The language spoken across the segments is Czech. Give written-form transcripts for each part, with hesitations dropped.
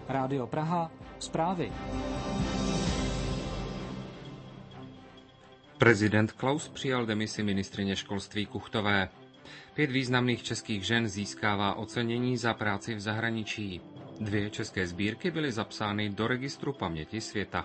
Rádio Praha, zprávy. Prezident Klaus přijal demisi ministryně školství Kuchtové. 5 významných českých žen získává ocenění za práci v zahraničí. 2 české sbírky byly zapsány do registru paměti světa.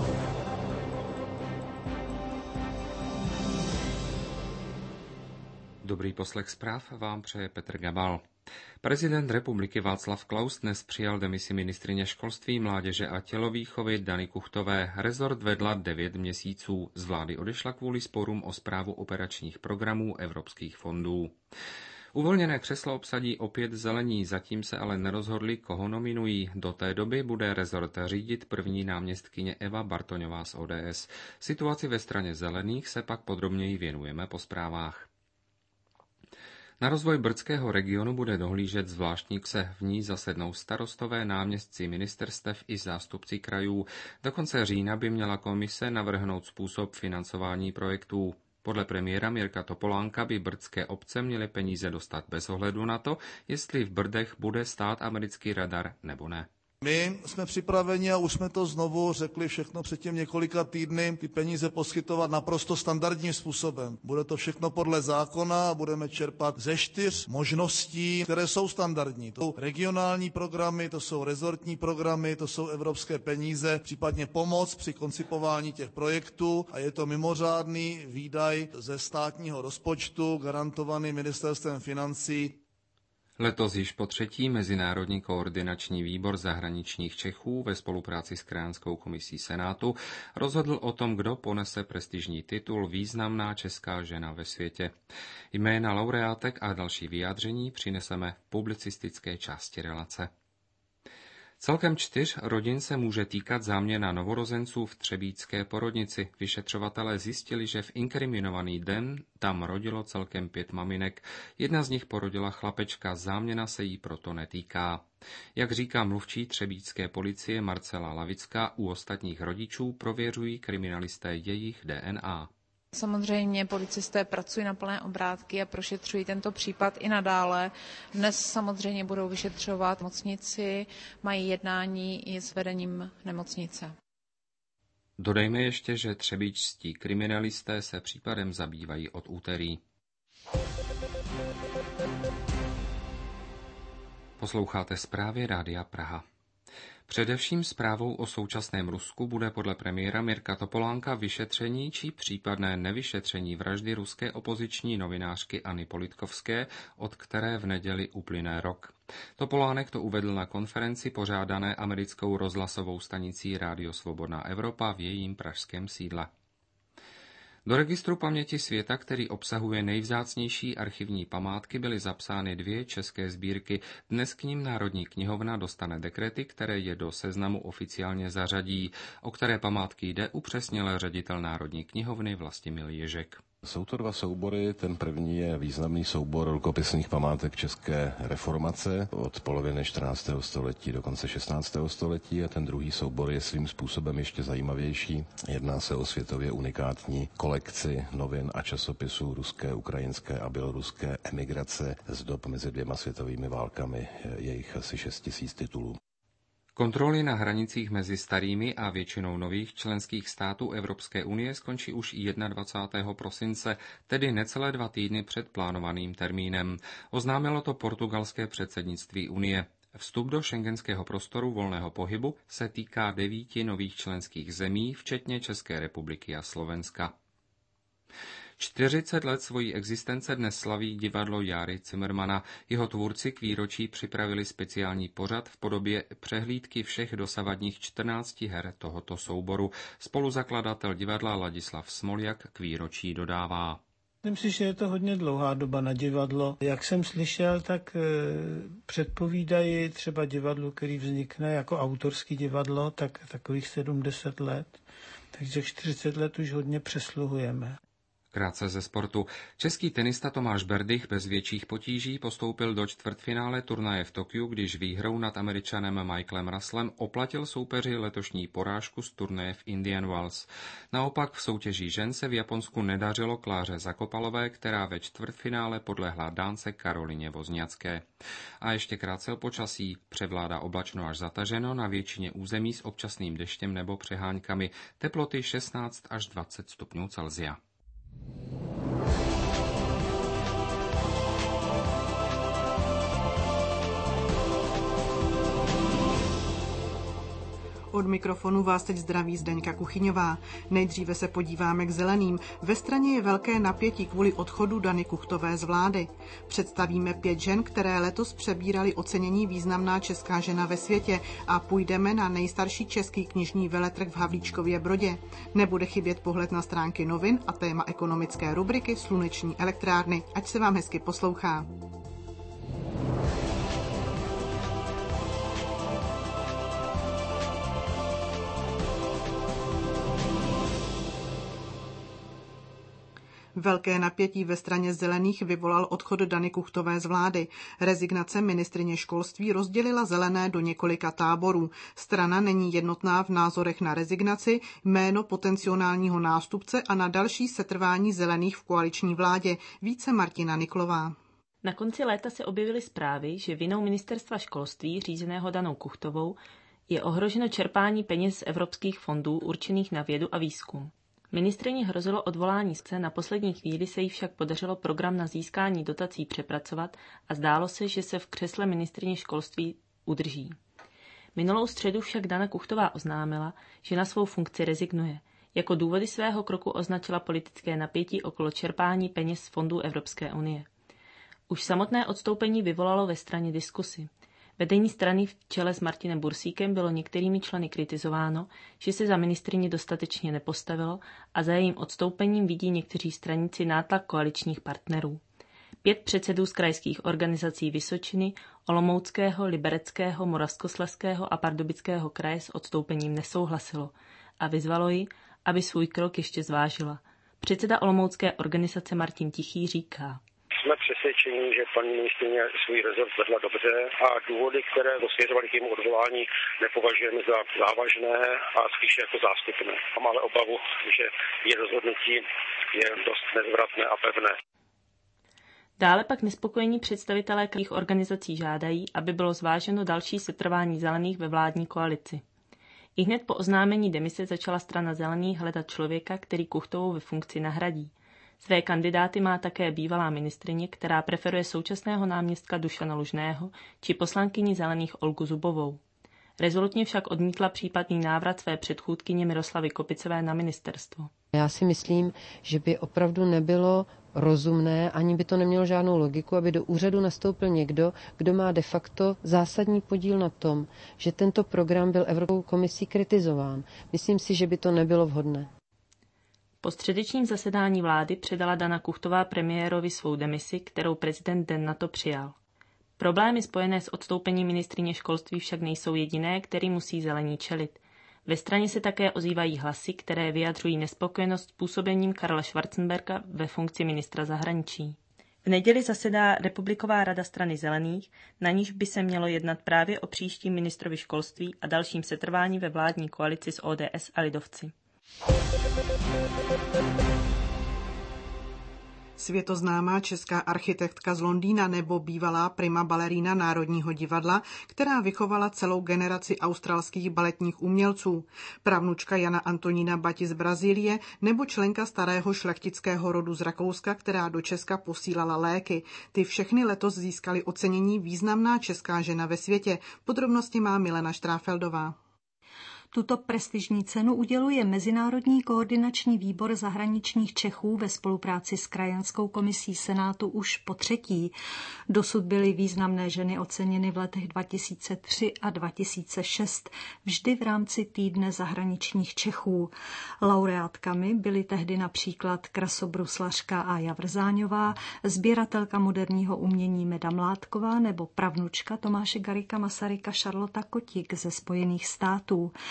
Dobrý poslech zpráv vám přeje Petr Gabal. Prezident republiky Václav Klaus dnes přijal demisi ministryně školství, mládeže a tělovýchovy Dany Kuchtové. Rezort vedla 9 měsíců. Z vlády odešla kvůli sporům o správu operačních programů evropských fondů. Uvolněné křeslo obsadí opět zelení, zatím se ale nerozhodli, koho nominují. Do té doby bude rezort řídit první náměstkyně Eva Bartoňová z ODS. Situaci ve straně zelených se pak podrobněji věnujeme po zprávách. Na rozvoj brdského regionu bude dohlížet zvláštní KSE. V ní zasednou starostové, náměstci ministerstev i zástupci krajů. Do konce října by měla komise navrhnout způsob financování projektů. Podle premiéra Mirka Topolánka by brdské obce měly peníze dostat bez ohledu na to, jestli v Brdech bude stát americký radar nebo ne. My jsme připraveni, a už jsme to znovu řekli všechno předtím několika týdny, ty peníze poskytovat naprosto standardním způsobem. Bude to všechno podle zákona a budeme čerpat ze 4 možností, které jsou standardní. To jsou regionální programy, to jsou rezortní programy, to jsou evropské peníze, případně pomoc při koncipování těch projektů a je to mimořádný výdaj ze státního rozpočtu garantovaný ministerstvem financí. Letos již po 3. Mezinárodní koordinační výbor zahraničních Čechů ve spolupráci s krajanskou komisí Senátu rozhodl o tom, kdo ponese prestižní titul Významná česká žena ve světě. Jména laureátek a další vyjádření přineseme v publicistické části relace. Celkem 4 rodin se může týkat záměna novorozenců v třebíčské porodnici. Vyšetřovatelé zjistili, že v inkriminovaný den tam rodilo celkem 5 maminek. Jedna z nich porodila chlapečka, záměna se jí proto netýká. Jak říká mluvčí třebíčské policie Marcela Lavická, u ostatních rodičů prověřují kriminalisté jejich DNA. Samozřejmě policisté pracují na plné obrátky a prošetřují tento případ i nadále. Dnes samozřejmě budou vyšetřovat nemocnici, mají jednání i s vedením nemocnice. Dodejme ještě, že třebíčští kriminalisté se případem zabývají od úterý. Posloucháte zprávy Rádia Praha. Především zprávou o současném Rusku bude podle premiéra Mirka Topolánka vyšetření či případné nevyšetření vraždy ruské opoziční novinářky Anny Politkovské, od které v neděli uplyne rok. Topolánek to uvedl na konferenci pořádané americkou rozhlasovou stanicí Rádio Svobodná Evropa v jejím pražském sídle. Do registru paměti světa, který obsahuje nejvzácnější archivní památky, byly zapsány 2 české sbírky. Dnes k nim Národní knihovna dostane dekrety, které je do seznamu oficiálně zařadí. O které památky jde, upřesnil ředitel Národní knihovny Vlastimil Ježek. Jsou to 2 soubory. Ten první je významný soubor rukopisných památek české reformace od poloviny 14. století do konce 16. století a ten druhý soubor je svým způsobem ještě zajímavější. Jedná se o světově unikátní kolekci novin a časopisů ruské, ukrajinské a běloruské emigrace z dob mezi 2 světovými válkami. Je jich asi 6 000 titulů. Kontroly na hranicích mezi starými a většinou nových členských států Evropské unie skončí už 21. prosince, tedy necelé 2 týdny před plánovaným termínem. Oznámilo to portugalské předsednictví Unie. Vstup do schengenského prostoru volného pohybu se týká 9 nových členských zemí, včetně České republiky a Slovenska. 40 let svojí existence dnes slaví divadlo Járy Cimrmana. Jeho tvůrci k výročí připravili speciální pořad v podobě přehlídky všech dosavadních 14 her tohoto souboru. Spoluzakladatel divadla Ladislav Smoljak k výročí dodává. Myslím si, že je to hodně dlouhá doba na divadlo. Jak jsem slyšel, tak předpovídají třeba divadlu, který vznikne jako autorský divadlo, tak takových 70 let. Takže 40 let už hodně přesluhujeme. Krátce ze sportu. Český tenista Tomáš Berdych bez větších potíží postoupil do čtvrtfinále turnaje v Tokiu, když výhrou nad Američanem Michaelem Russellem oplatil soupeři letošní porážku z turnaje v Indian Wells. Naopak v soutěži žen se v Japonsku nedařilo Kláře Zakopalové, která ve čtvrtfinále podlehla Dánce Karolině Wozniacké. A ještě krátce o počasí. Převládá oblačno až zataženo, na většině území s občasným deštěm nebo přeháňkami. Teploty 16 až 20 stupňů Celsia. Od mikrofonu vás teď zdraví Zdeňka Kuchyňová. Nejdříve se podíváme k zeleným. Ve straně je velké napětí kvůli odchodu Dany Kuchtové z vlády. Představíme 5 žen, které letos přebíraly ocenění Významná česká žena ve světě a půjdeme na nejstarší český knižní veletrh v Havlíčkově Brodě. Nebude chybět pohled na stránky novin a téma ekonomické rubriky Sluneční elektrárny. Ať se vám hezky poslouchá. Velké napětí ve straně zelených vyvolal odchod Dany Kuchtové z vlády. Rezignace ministryně školství rozdělila zelené do několika táborů. Strana není jednotná v názorech na rezignaci, jméno potenciálního nástupce a na další setrvání zelených v koaliční vládě. Více Martina Niklová. Na konci léta se objevily zprávy, že vinou ministerstva školství řízeného Danou Kuchtovou je ohroženo čerpání peněz z evropských fondů určených na vědu a výzkum. Ministryni hrozilo odvolání na poslední chvíli se jí však podařilo program na získání dotací přepracovat a zdálo se, že se v křesle ministryně školství udrží. Minulou středu však Dana Kuchtová oznámila, že na svou funkci rezignuje. Jako důvody svého kroku označila politické napětí okolo čerpání peněz z fondů Evropské unie. Už samotné odstoupení vyvolalo ve straně diskusy. Vedení strany v čele s Martinem Bursíkem bylo některými členy kritizováno, že se za ministryni dostatečně nepostavilo a za jejím odstoupením vidí někteří straníci nátlak koaličních partnerů. 5 předsedů z krajských organizací Vysočiny, Olomouckého, Libereckého, Moravskoslezského a Pardubického kraje s odstoupením nesouhlasilo a vyzvalo ji, aby svůj krok ještě zvážila. Předseda olomoucké organizace Martin Tichý říká: Jsme přesvědčeni, že paní ministryně svůj rezort vedla dobře a důvody, které dosvěřovaly k jejímu odvolání, nepovažujeme za závažné a spíše jako zástupné. A máme obavu, že její rozhodnutí je dost nezvratné a pevné. Dále pak nespokojení představitelé krajských organizací žádají, aby bylo zváženo další setrvání zelených ve vládní koalici. Ihned po oznámení demise začala strana zelených hledat člověka, který Kuchtovou ve funkci nahradí. Své kandidáty má také bývalá ministryně, která preferuje současného náměstka Dušana Lužného či poslankyni zelených Olgu Zubovou. Rezolutně však odmítla případný návrat své předchůdkyně Miroslavy Kopicové na ministerstvo. Já si myslím, že by opravdu nebylo rozumné, ani by to nemělo žádnou logiku, aby do úřadu nastoupil někdo, kdo má de facto zásadní podíl na tom, že tento program byl Evropskou komisí kritizován. Myslím si, že by to nebylo vhodné. Po středečním zasedání vlády předala Dana Kuchtová premiérovi svou demisi, kterou prezident den nato přijal. Problémy spojené s odstoupením ministryně školství však nejsou jediné, který musí zelení čelit. Ve straně se také ozývají hlasy, které vyjadřují nespokojenost s působením Karla Schwarzenberga ve funkci ministra zahraničí. V neděli zasedá Republiková rada strany zelených, na níž by se mělo jednat právě o příštím ministrovi školství a dalším setrvání ve vládní koalici s ODS a lidovci. Světoznámá česká architektka z Londýna nebo bývalá prima balerína Národního divadla, která vychovala celou generaci australských baletních umělců, pravnučka Jana Antonína Bati z Brazílie nebo členka starého šlechtického rodu z Rakouska, která do Česka posílala léky. Ty všechny letos získaly ocenění Významná česká žena ve světě. Podrobnosti má Milena Štráfeldová. Tuto prestižní cenu uděluje Mezinárodní koordinační výbor zahraničních Čechů ve spolupráci s Krajanskou komisí Senátu už po 3. Dosud byly významné ženy oceněny v letech 2003 a 2006, vždy v rámci Týdne zahraničních Čechů. Laureátkami byly tehdy například krasobruslařka Ája Vrzáňová, sběratelka moderního umění Meda Mládková nebo pravnučka Tomáše Garrigua Masaryka Charlotta Kotik ze Spojených států.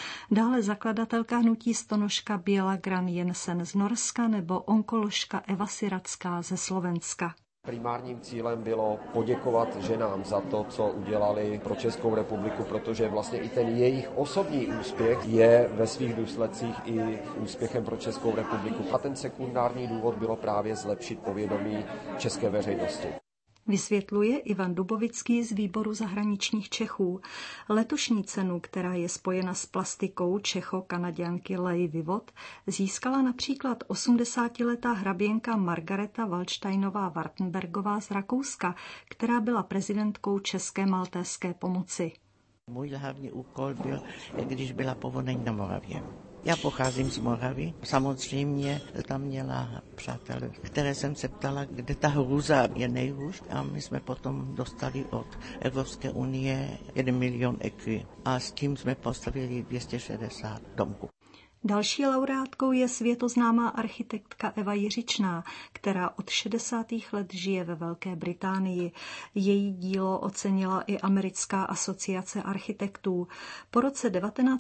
dále zakladatelka hnutí stonožka Biela Gran Jensen z Norska nebo onkoložka Eva Siratská ze Slovenska. Primárním cílem bylo poděkovat ženám za to, co udělali pro Českou republiku, protože vlastně i ten jejich osobní úspěch je ve svých důsledcích i úspěchem pro Českou republiku. A ten sekundární důvod bylo právě zlepšit povědomí české veřejnosti. Vysvětluje Ivan Dubovický z Výboru zahraničních Čechů. Letošní cenu, která je spojena s plastikou Čecho-Kanaďanky Lei Vivot, získala například 80letá hraběnka Margareta Waldsteinová-Wartenbergová z Rakouska, která byla prezidentkou České maltéské pomoci. Můj hlavní úkol byl, když byla povodeň na Moravě. Já pocházím z Moravy. Samozřejmě tam měla přátelé, které jsem se ptala, kde ta hrůza je nejhůř. A my jsme potom dostali od Evropské unie 1 milion ECU. A s tím jsme postavili 260 domků. Další laureátkou je světoznámá architektka Eva Jiřičná, která od 60. let žije ve Velké Británii. Její dílo ocenila i Americká asociace architektů. Po roce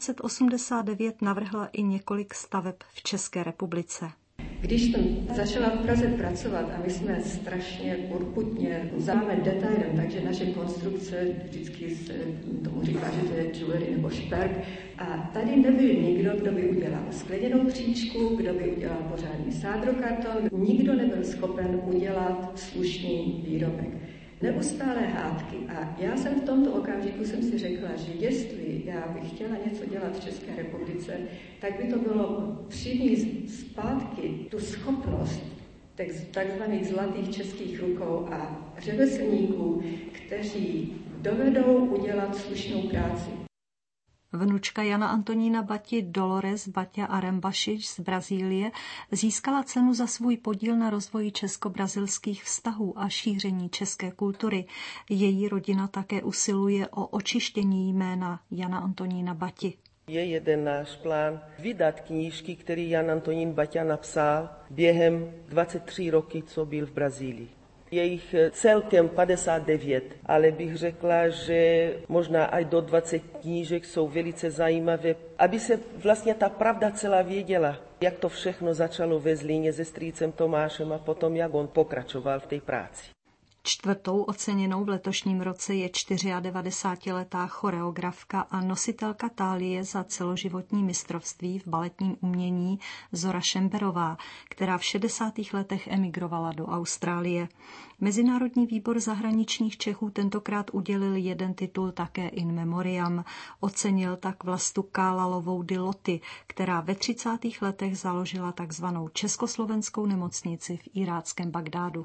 1989 navrhla i několik staveb v České republice. Když jsem začala v Praze pracovat a my jsme strašně urputně záme detailem, takže naše konstrukce vždycky se tomu říká, že to je jewelry nebo šperk. A tady nebyl nikdo, kdo by udělal skleněnou příčku, kdo by udělal pořádný sádrokarton. Nikdo nebyl schopen udělat slušný výrobek. Neustálé hádky. A já jsem v tomto okamžiku jsem si řekla, že jestli já bych chtěla něco dělat v České republice, tak by to bylo přinést zpátky tu schopnost takzvaných zlatých českých rukou a řemeslníků, kteří dovedou udělat slušnou práci. Vnučka Jana Antonína Bati Dolores Baťa Arembašič z Brazílie získala cenu za svůj podíl na rozvoji česko-brazilských vztahů a šíření české kultury. Její rodina také usiluje o očištění jména Jana Antonína Bati. Je jeden náš plán vydat knížky, který Jan Antonín Baťa napsal během 23 roky, co byl v Brazílii. Je jich celkem 59, ale bych řekla, že možná až do 20 knížek jsou velice zajímavé, aby se vlastně ta pravda celá věděla, jak to všechno začalo ve Zlíně se strýcem Tomášem a potom jak on pokračoval v té práci. Čtvrtou oceněnou v letošním roce je 94letá choreografka a nositelka tálie za celoživotní mistrovství v baletním umění Zora Šemberová, která v 60. letech emigrovala do Austrálie. Mezinárodní výbor zahraničních Čechů tentokrát udělil jeden titul také in memoriam. Ocenil tak Vlastu Kálalovou Diloty, která ve 30. letech založila takzvanou československou nemocnici v iráckém Bagdádu.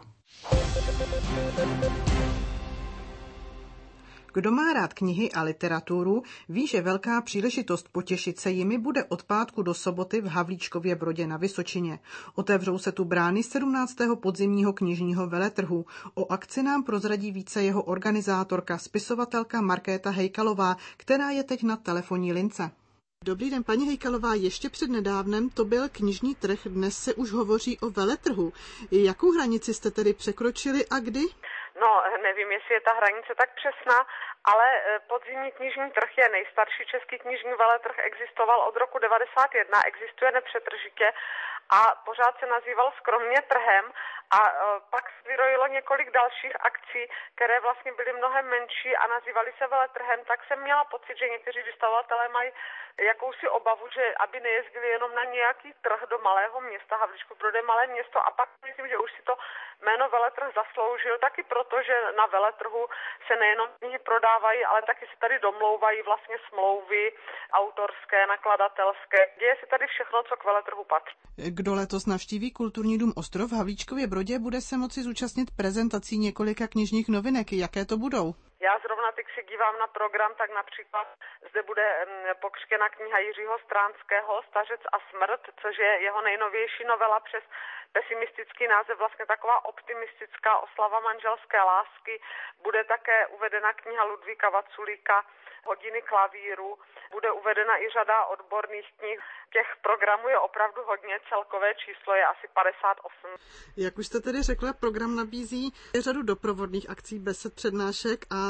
Kdo má rád knihy a literaturu, ví, že velká příležitost potěšit se jimi bude od pátku do soboty v Havlíčkově Brodě na Vysočině. Otevřou se tu brány 17. podzimního knižního veletrhu. O akci nám prozradí více jeho organizátorka, spisovatelka Markéta Hejkalová, která je teď na telefonní lince. Dobrý den, paní Hejkalová, ještě přednedávnem to byl knižní trh, dnes se už hovoří o veletrhu. Jakou hranici jste tedy překročili a kdy? No, nevím, jestli je ta hranice tak přesná, ale podzimní knižní trh je nejstarší český knižní veletrh, existoval od roku 1991, existuje nepřetržitě a pořád se nazýval skromně trhem a pak vyrojilo několik dalších akcí, které vlastně byly mnohem menší a nazývaly se veletrhem, tak jsem měla pocit, že někteří vystavovatelé mají jakousi obavu, že aby nejezdili jenom na nějaký trh do malého města, Havlíčkův Brod je malé město a pak myslím, že už si to jméno veletrh zasloužil, taky proto, že na veletrhu se nejenom knihy prodávají, ale taky se tady domlouvají vlastně smlouvy autorské, nakladatelské. Děje se tady všechno, co k veletrhu patří. Kdo letos navštíví Kulturní dům Ostrov v Havlíčkově Brodě, bude se moci zúčastnit prezentací několika knižních novinek. Jaké to budou? Já zrovna teď si dívám na program, tak například zde bude pokřtěna kniha Jiřího Stránského Stařec a smrt, což je jeho nejnovější novela přes pesimistický název, vlastně taková optimistická oslava manželské lásky. Bude také uvedena kniha Ludvíka Vaculíka Hodiny klavíru, bude uvedena i řada odborných knih. Těch programů je opravdu hodně, celkové číslo je asi 58. Jak už jste tedy řekla, program nabízí řadu doprovodných akcí, besed, přednášek a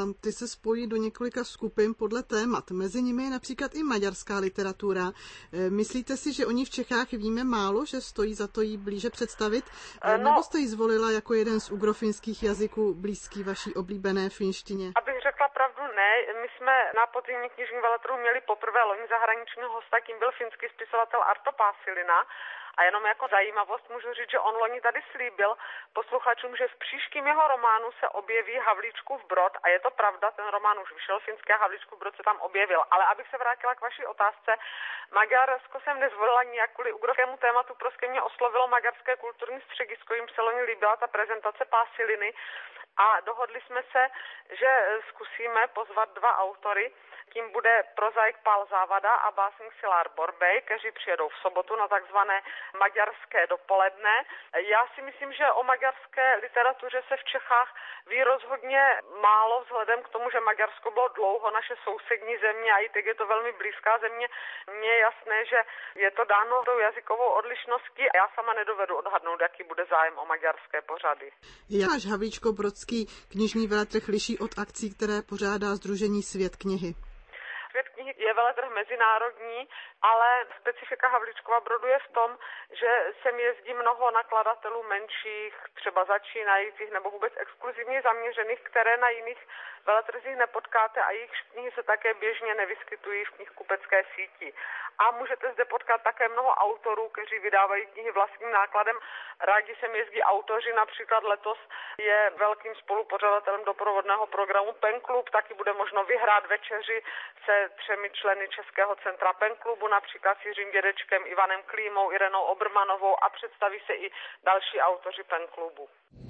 ty se spojí do několika skupin podle témat. Mezi nimi je například i maďarská literatura. Myslíte si, že o ní v Čechách víme málo, že stojí za to jí blíže představit? Nebo jste ji zvolila jako jeden z ugrofinských jazyků blízký vaší oblíbené finštině? Abych řekla pravdu, ne. My jsme na podzimní knižní veletrhu měli poprvé loni zahraničního hosta, tím byl finský spisovatel Arto Paasilina. A jenom jako zajímavost můžu říct, že on loni tady slíbil posluchačům, že v příštím jeho románu se objeví Havlíčkův Brod. A je to pravda, ten román už vyšel, finský Havlíčkův Brod se tam objevil. Ale abych se vrátila k vaší otázce, Maďarsko jsem nezvolila nijak kvůli ugrovskému tématu, prostě mě oslovilo Maďarské kulturní středisko, jim se loni líbila ta prezentace Pásiliny a dohodli jsme se, že zkusíme pozvat 2 autory. Tím bude prozaik Pál Závada a básník Szilárd Borbély, kteří přijedou v sobotu na takzvané maďarské dopoledne. Já si myslím, že o maďarské literatuře se v Čechách ví rozhodně málo vzhledem k tomu, že Maďarsko bylo dlouho naše sousední země a i teď je to velmi blízká země. Mně je jasné, že je to dáno tou jazykovou odlišností a já sama nedovedu odhadnout, jaký bude zájem o maďarské pořady. Jak náš Havlíčko-Brodský knižní veletrh liší od akcí, které pořádá sdružení Svět knihy? Svět knihy je veletrh mezinárodní, ale specifika Havlíčkova Brodu je v tom, že sem jezdí mnoho nakladatelů menších, třeba začínajících nebo vůbec exkluzivně zaměřených, které na jiných veletrzích nepotkáte a jejich knihy se také běžně nevyskytují v knihkupecké síti. A můžete zde potkat také mnoho autorů, kteří vydávají knihy vlastním nákladem. Rádi sem jezdí autoři, například letos je velkým spolupořadatelem doprovodného programu Pen Club, taky bude možno vyhrát večeři se 3 členy Českého centra Pen Clubu, například s Jiřím Dědečkem, Ivanem Klímou, Irenou Obermanovou a představí se i další autoři Pen Clubu.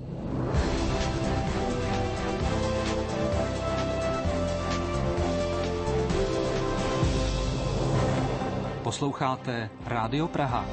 Posloucháte Rádio Praha.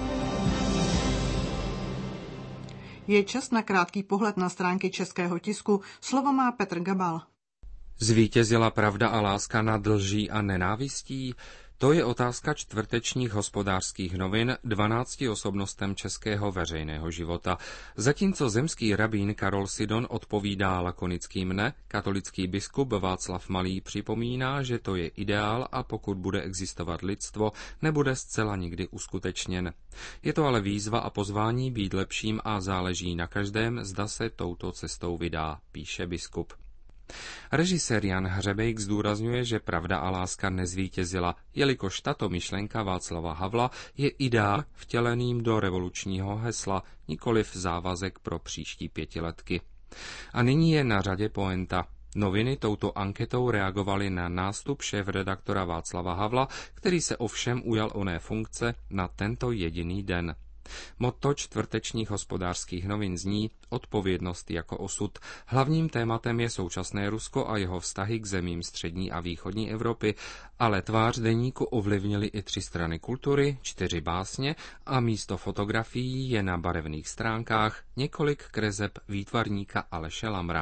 Je čas na krátký pohled na stránky českého tisku. Slovo má Petr Gabal. Zvítězila pravda a láska nad lží a nenávistí? To je otázka čtvrtečních Hospodářských novin 12 osobnostem českého veřejného života. Zatímco zemský rabín Karol Sidon odpovídá lakonickým ne, katolický biskup Václav Malý připomíná, že to je ideál a pokud bude existovat lidstvo, nebude zcela nikdy uskutečněn. Je to ale výzva a pozvání být lepším a záleží na každém, zda se touto cestou vydá, píše biskup. Režisér Jan Hřebejk zdůrazňuje, že pravda a láska nezvítězila, jelikož tato myšlenka Václava Havla je ideál vtěleným do revolučního hesla, nikoliv závazek pro příští 5letky. A nyní je na řadě poenta. Noviny touto anketou reagovaly na nástup šéfredaktora Václava Havla, který se ovšem ujal oné funkce na tento jediný den. Motto čtvrtečních Hospodářských novin zní odpovědnost jako osud. Hlavním tématem je současné Rusko a jeho vztahy k zemím střední a východní Evropy, ale tvář deníku ovlivnily i 3 strany kultury, 4 básně a místo fotografií je na barevných stránkách několik kreseb výtvarníka Aleše Lamra.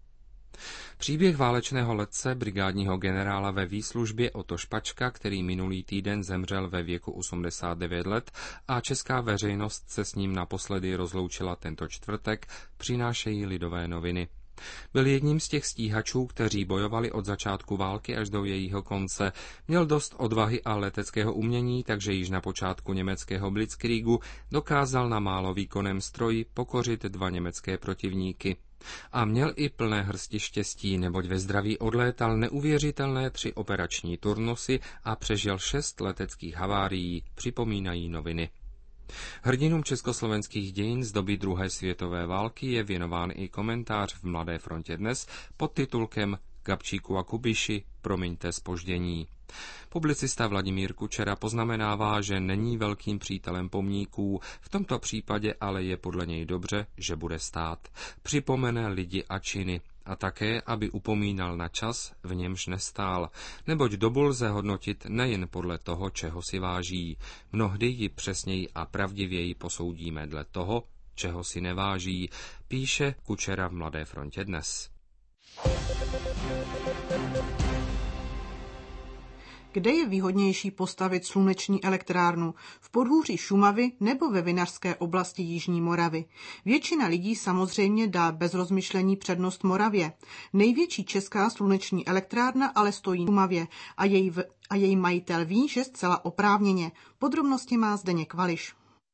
Příběh válečného letce, brigádního generála ve výslužbě Otto Špačka, který minulý týden zemřel ve věku 89 let a česká veřejnost se s ním naposledy rozloučila tento čtvrtek, přinášejí Lidové noviny. Byl jedním z těch stíhačů, kteří bojovali od začátku války až do jejího konce. Měl dost odvahy a leteckého umění, takže již na počátku německého blitzkriegu dokázal na málo výkonném stroji pokořit 2 německé protivníky. A měl i plné hrsti štěstí, neboť ve zdraví odlétal neuvěřitelné 3 operační turnusy a přežil 6 leteckých havárií, připomínají noviny. Hrdinům československých dějin z doby druhé světové války je věnován i komentář v Mladé frontě dnes pod titulkem Gabčíku a Kubiši, promiňte zpoždění. Publicista Vladimír Kučera poznamenává, že není velkým přítelem pomníků, v tomto případě ale je podle něj dobře, že bude stát. Připomene lidi a činy a také, aby upomínal na čas, v němž nestál, neboť dobu lze hodnotit nejen podle toho, čeho si váží. Mnohdy ji přesněji a pravdivěji posoudíme dle toho, čeho si neváží, píše Kučera v Mladé frontě dnes. Kde je výhodnější postavit sluneční elektrárnu? V podhůří Šumavy nebo ve vinařské oblasti Jižní Moravy? Většina lidí samozřejmě dá bez rozmyšlení přednost Moravě. Největší česká sluneční elektrárna ale stojí v Šumavě a její majitel ví, že zcela oprávněně. Podrobnosti má Zdeněk Vališ.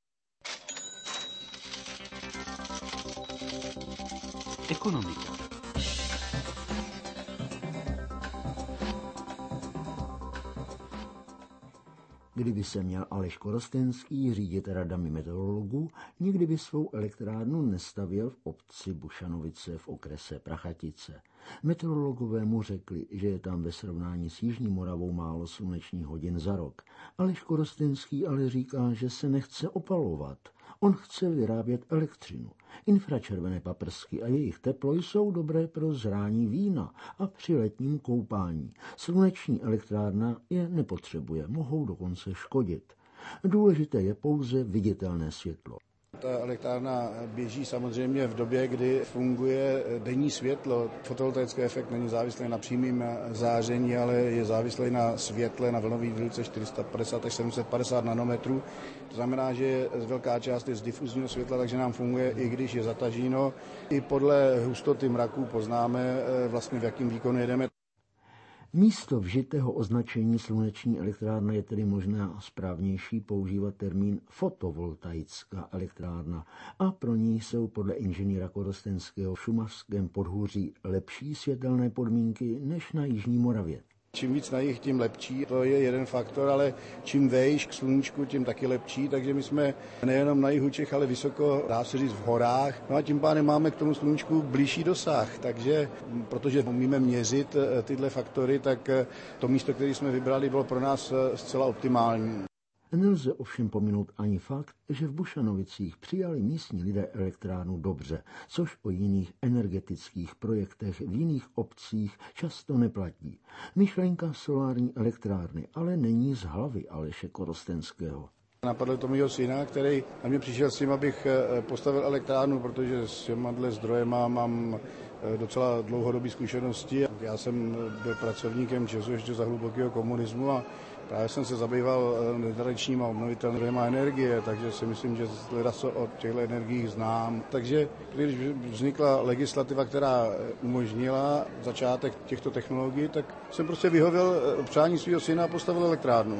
Ekonomika. Kdyby se měl Aleš Korostenský řídit radami meteorologů, nikdy by svou elektrárnu nestavěl v obci Bušanovice v okrese Prachatice. Meteorologové mu řekli, že je tam ve srovnání s Jižní Moravou málo slunečních hodin za rok. Aleš Korostenský ale říká, že se nechce opalovat. On chce vyrábět elektřinu. Infračervené paprsky a jejich teplo jsou dobré pro zrání vína a při letním koupání. Sluneční elektrárna je nepotřebuje, mohou dokonce škodit. Důležité je pouze viditelné světlo. Ta elektrárna běží samozřejmě v době, kdy funguje denní světlo. Fotovoltaický efekt není závislý na přímém záření, ale je závislý na světle, na vlnové délce 450 až 750 nanometrů. To znamená, že velká část je z difuzního světla, takže nám funguje, i když je zataženo. I podle hustoty mraků poznáme vlastně, v jakém výkonu jedeme. Místo vžitého označení sluneční elektrárna je tedy možná správnější používat termín fotovoltaická elektrárna a pro ní jsou podle inženýra Korostenského v šumavském podhůří lepší světelné podmínky než na Jižní Moravě. Čím víc na jih, tím lepší, to je jeden faktor, ale čím vejš k sluníčku, tím taky lepší, takže my jsme nejenom na jihu Čech, ale vysoko, dá se říct, v horách. No a tím pádem máme k tomu sluníčku blížší dosah, takže protože umíme měřit tyhle faktory, tak to místo, které jsme vybrali, bylo pro nás zcela optimální. Nelze ovšem pominout ani fakt, že v Bušanovicích přijali místní lidé elektrárnu dobře, což o jiných energetických projektech v jiných obcích často neplatí. Myšlenka solární elektrárny ale není z hlavy Aleše Korostenského. Napadlo to mýho syna, který na mě přišel s tím, abych postavil elektrárnu, protože s těma zdrojema mám docela dlouhodobé zkušenosti. Já jsem byl pracovníkem ČEZu ještě za hlubokého komunismu a právě jsem se zabýval netradičníma a obnovitelnými zdroji energie, takže si myslím, že co o těchto energiích znám. Takže když vznikla legislativa, která umožnila začátek těchto technologií, tak jsem prostě vyhověl přání svého syna a postavil elektrárnu.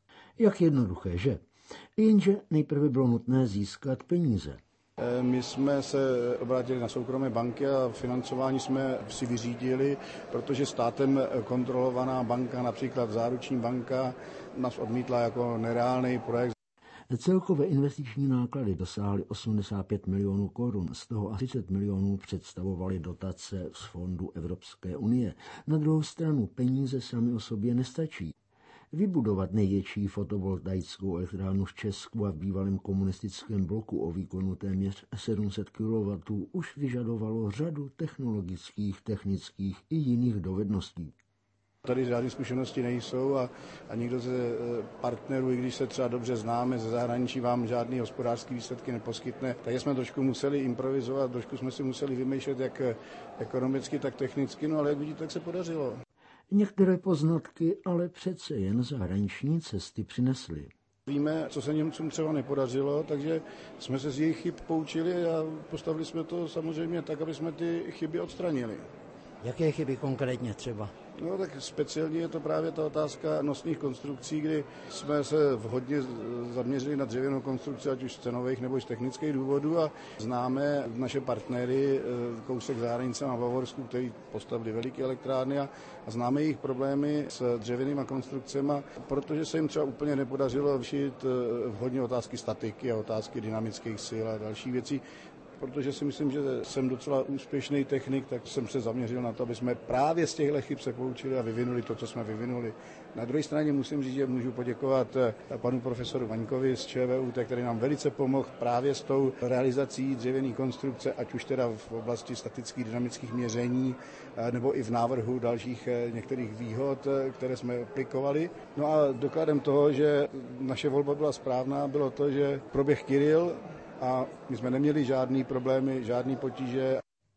Jak jednoduché, že? Jenže nejprve bylo nutné získat peníze. My jsme se obrátili na soukromé banky a financování jsme si vyřídili, protože státem kontrolovaná banka, například Záruční banka, nás odmítla jako nereálný projekt. Celkové investiční náklady dosáhly 85 milionů korun, z toho asi 30 milionů představovaly dotace z fondu Evropské unie. Na druhou stranu peníze sami o sobě nestačí. Vybudovat největší fotovoltaickou elektrárnu v Česku a v bývalém komunistickém bloku o výkonu téměř 700 kW už vyžadovalo řadu technologických, technických i jiných dovedností. Tady žádné zkušenosti nejsou a nikdo ze partnerů, i když se třeba dobře známe ze zahraničí, vám žádný hospodářský výsledky neposkytne. Takže jsme trošku museli improvizovat, trošku jsme si museli vymýšlet jak ekonomicky, tak technicky, no ale jak vidíte, tak se podařilo. Některé poznatky ale přece jen zahraniční cesty přinesly. Víme, co se Němcům třeba nepodařilo, takže jsme se z jejich chyb poučili a postavili jsme to samozřejmě tak, aby jsme ty chyby odstranili. Jaké chyby konkrétně třeba? No tak speciálně je to právě ta otázka nosných konstrukcí, kdy jsme se hodně zaměřili na dřevěnou konstrukci, ať už z cenových nebo z technických důvodů a známe naše partnery, kousek za hranicemi v Bavorsku, který postavili veliké elektrárny a známe jejich problémy s dřevěnýma konstrukcemi, protože se jim třeba úplně nepodařilo všít hodně otázky statiky a otázky dynamických sil a další věcí. Protože si myslím, že jsem docela úspěšný technik, tak jsem se zaměřil na to, aby jsme právě z těchto chyb se poučili a vyvinuli to, co jsme vyvinuli. Na druhé straně musím říct, že můžu poděkovat panu profesoru Vaňkovi z ČVUT, který nám velice pomohl právě s tou realizací dřevěné konstrukce, ať už teda v oblasti statických dynamických měření, nebo i v návrhu dalších některých výhod, které jsme aplikovali. No a dokladem toho, že naše volba byla správná, bylo to, že proběh Kyrill, a my jsme neměli žádný problémy, žádný potíže.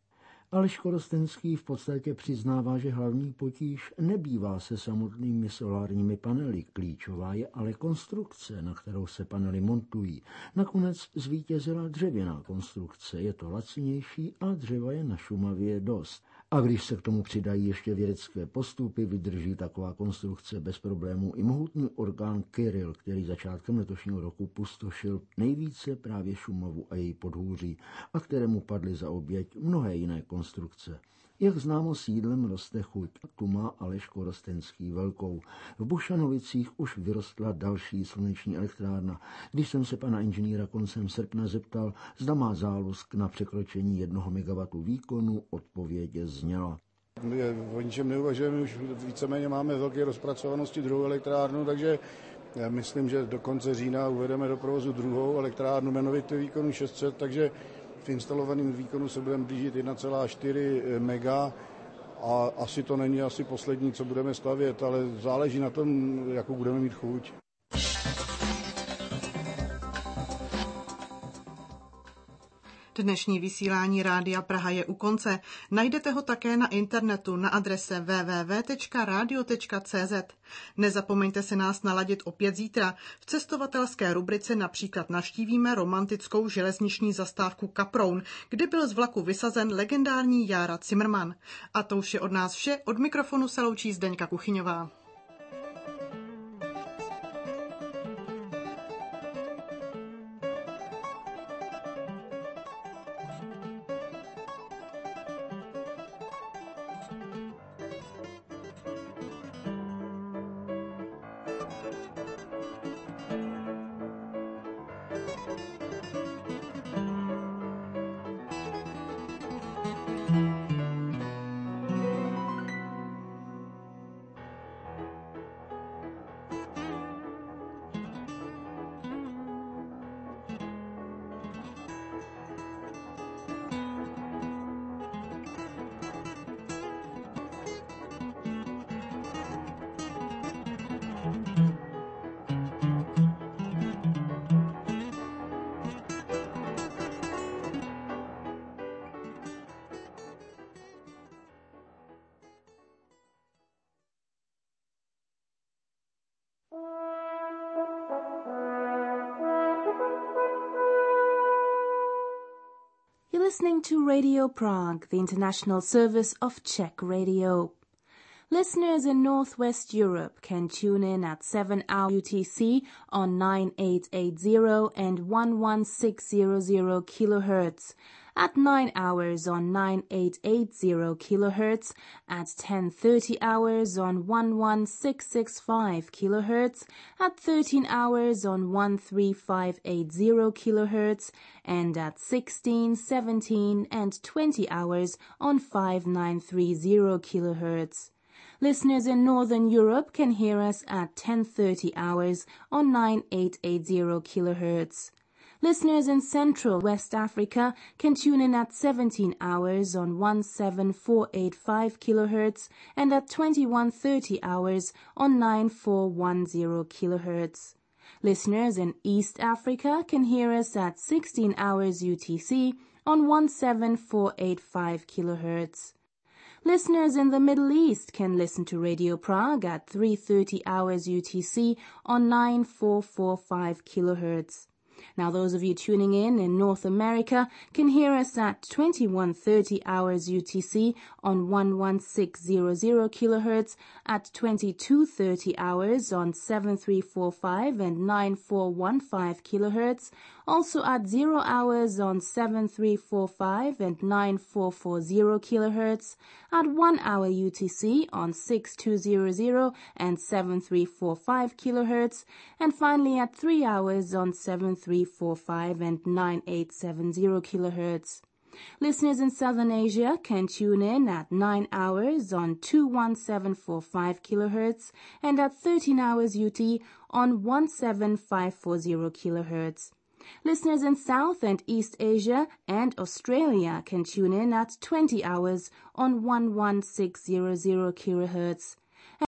Aleš Korostenský v podstatě přiznává, že hlavní potíž nebývá se samotnými solárními panely. Klíčová je ale konstrukce, na kterou se panely montují. Nakonec zvítězila dřevěná konstrukce. Je to lacinější a dřeva je na Šumavě dost. A když se k tomu přidají ještě vědecké postupy, vydrží taková konstrukce bez problémů i mohutný orkán Kyrill, který začátkem letošního roku pustošil nejvíce právě Šumavu a její podhůří a kterému padly za oběť mnohé jiné konstrukce. Jak známo, sídlem roste chuť. Tu má Aleš Korostenský velkou. V Bušanovicích už vyrostla další sluneční elektrárna. Když jsem se pana inženýra koncem srpna zeptal, zda má zálusk na překročení 1 MW výkonu, odpověď zněla. My o ničem neuvažujeme, už víceméně máme velké rozpracovanosti druhou elektrárnu, takže já myslím, že do konce října uvedeme do provozu druhou elektrárnu jmenovitě výkonu 600, takže v instalovaném výkonu se budeme blížit 1,4 mega a asi to není poslední, co budeme stavět, ale záleží na tom, jakou budeme mít chuť. Dnešní vysílání Rádia Praha je u konce. Najdete ho také na internetu na adrese www.radio.cz. Nezapomeňte se nás naladit opět zítra. V cestovatelské rubrice například navštívíme romantickou železniční zastávku Kaproun, kde byl z vlaku vysazen legendární Jára Cimrman. A to už je od nás vše. Od mikrofonu se loučí Zdeňka Kuchyňová. Listening to Radio Prague, the international service of Czech radio. Listeners in Northwest Europe can tune in at 7 hours UTC on 9880 and 11600 kHz, at 9 hours on 9880 kHz, at 10:30 hours on 11665 kHz, at 13 hours on 13580 kHz, and at 16, 17 and 20 hours on 5930 kHz. Listeners in Northern Europe can hear us at 10:30 hours on 9880 kHz. Listeners in Central West Africa can tune in at 17 hours on 17485 kHz and at 21:30 hours on 9410 kHz. Listeners in East Africa can hear us at 16 hours UTC on 17485 kHz. Listeners in the Middle East can listen to Radio Prague at 3:30 hours UTC on 9445 kHz. Now those of you tuning in North America can hear us at 21:30 hours UTC on 11600 kHz, at 22:30 hours on 7345 and 9415 kHz, also at 0 hours on 7345 and 9440 kHz, at 1 hour UTC on 6200 and 7345 kHz, and finally at 3 hours on 7345 and 9870 kHz. Listeners in Southern Asia can tune in at 9 hours on 21745 kHz and at 13 hours UT on 17540 kHz. Listeners in South and East Asia and Australia can tune in at 20 hours on 11600 kHz.